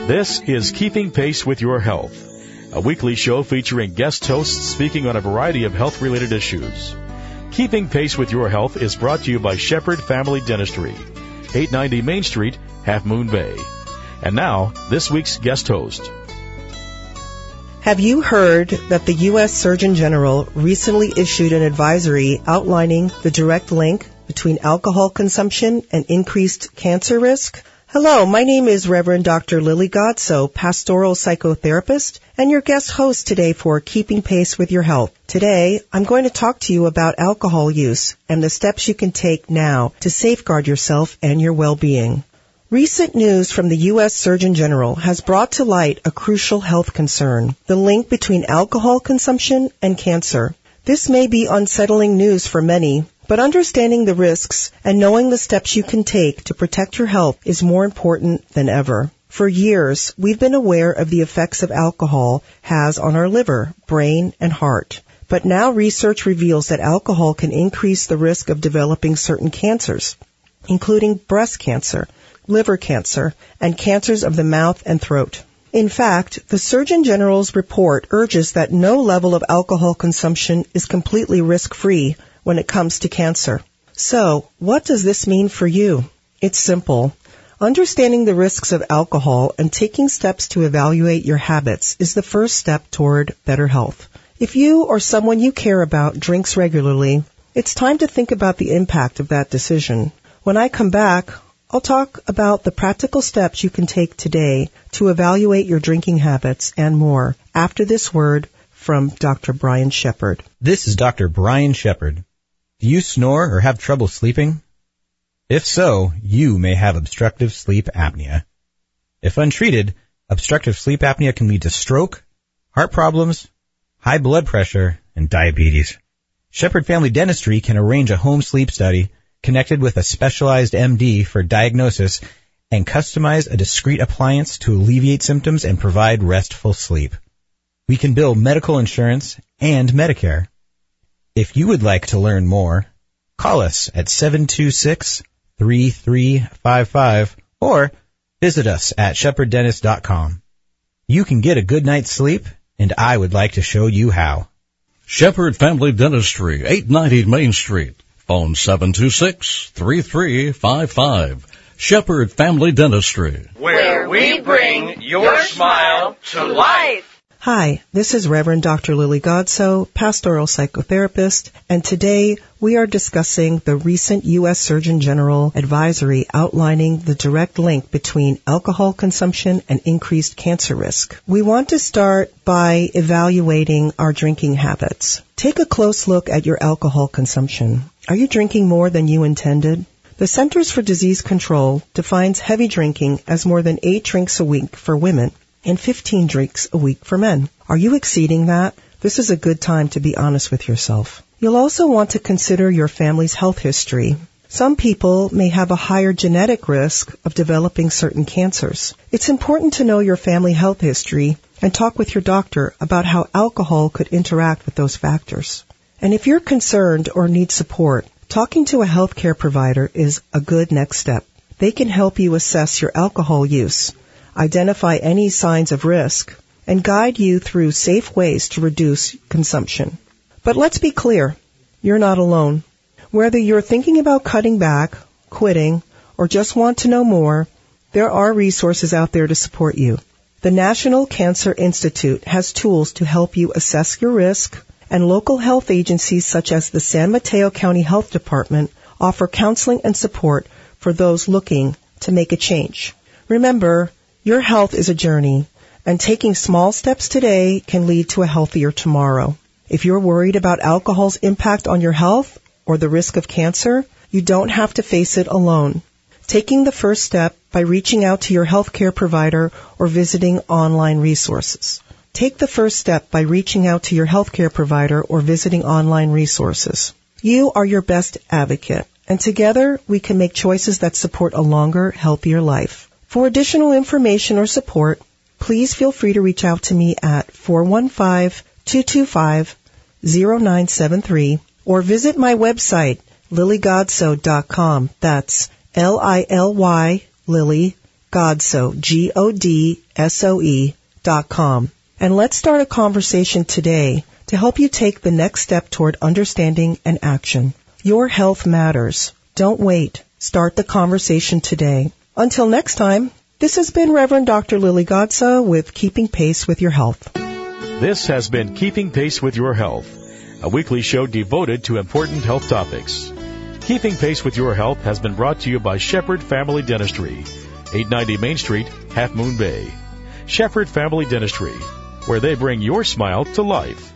This is Keeping Pace with Your Health, a weekly show featuring guest hosts speaking on a variety of health-related issues. Keeping Pace with Your Health is brought to you by Shepherd Family Dentistry, 890 Main Street, Half Moon Bay. And now, this week's guest host. Have you heard that the U.S. Surgeon General recently issued an advisory outlining the direct link between alcohol consumption and increased cancer risk? Hello, my name is Reverend Dr. Lily Godso, pastoral psychotherapist, and your guest host today for Keeping Pace with Your Health. Today, I'm going to talk to you about alcohol use and the steps you can take now to safeguard yourself and your well-being. Recent news from the U.S. Surgeon General has brought to light a crucial health concern, the link between alcohol consumption and cancer. This may be unsettling news for many, but understanding the risks and knowing the steps you can take to protect your health is more important than ever. For years, we've been aware of the effects of alcohol has on our liver, brain, and heart. But now research reveals that alcohol can increase the risk of developing certain cancers, including breast cancer, liver cancer, and cancers of the mouth and throat. In fact, the Surgeon General's report urges that no level of alcohol consumption is completely risk-free when it comes to cancer. So, what does this mean for you? It's simple. Understanding the risks of alcohol and taking steps to evaluate your habits is the first step toward better health. If you or someone you care about drinks regularly, it's time to think about the impact of that decision. When I come back, I'll talk about the practical steps you can take today to evaluate your drinking habits and more after this word from Dr. Brian Shepherd. This is Dr. Brian Shepherd. Do you snore or have trouble sleeping? If so, you may have obstructive sleep apnea. If untreated, obstructive sleep apnea can lead to stroke, heart problems, high blood pressure, and diabetes. Shepherd Family Dentistry can arrange a home sleep study connected with a specialized MD for diagnosis and customize a discreet appliance to alleviate symptoms and provide restful sleep. We can bill medical insurance and Medicare. If you would like to learn more, call us at 726-3355 or visit us at shepherddentist.com. You can get a good night's sleep, and I would like to show you how. Shepherd Family Dentistry, 890 Main Street. Phone 726-3355. Shepherd Family Dentistry, where we bring your smile to life. Hi, this is Reverend Dr. Lily Godso, pastoral psychotherapist, and today we are discussing the recent U.S. Surgeon General advisory outlining the direct link between alcohol consumption and increased cancer risk. We want to start by evaluating our drinking habits. Take a close look at your alcohol consumption. Are you drinking more than you intended? The Centers for Disease Control defines heavy drinking as more than 8 drinks a week for women and 15 drinks a week for men. Are you exceeding that? This is a good time to be honest with yourself. You'll also want to consider your family's health history. Some people may have a higher genetic risk of developing certain cancers. It's important to know your family health history and talk with your doctor about how alcohol could interact with those factors. And if you're concerned or need support, talking to a healthcare provider is a good next step. They can help you assess your alcohol use, identify any signs of risk, and guide you through safe ways to reduce consumption. But let's be clear, you're not alone. Whether you're thinking about cutting back, quitting, or just want to know more, there are resources out there to support you. The National Cancer Institute has tools to help you assess your risk, and local health agencies such as the San Mateo County Health Department offer counseling and support for those looking to make a change. Remember, your health is a journey, and taking small steps today can lead to a healthier tomorrow. If you're worried about alcohol's impact on your health or the risk of cancer, you don't have to face it alone. Taking the first step by reaching out to your healthcare provider or visiting online resources. Take the first step by reaching out to your healthcare provider or visiting online resources. You are your best advocate, and together we can make choices that support a longer, healthier life. For additional information or support, please feel free to reach out to me at 415-225-0973 or visit my website, lilygodso.com. That's L-I-L-Y, Lily, Godso, GODSOE.com. And let's start a conversation today to help you take the next step toward understanding and action. Your health matters. Don't wait. Start the conversation today. Until next time, this has been Reverend Dr. Lily Godso with Keeping Pace with Your Health. This has been Keeping Pace with Your Health, a weekly show devoted to important health topics. Keeping Pace with Your Health has been brought to you by Shepherd Family Dentistry, 890 Main Street, Half Moon Bay. Shepherd Family Dentistry, where they bring your smile to life.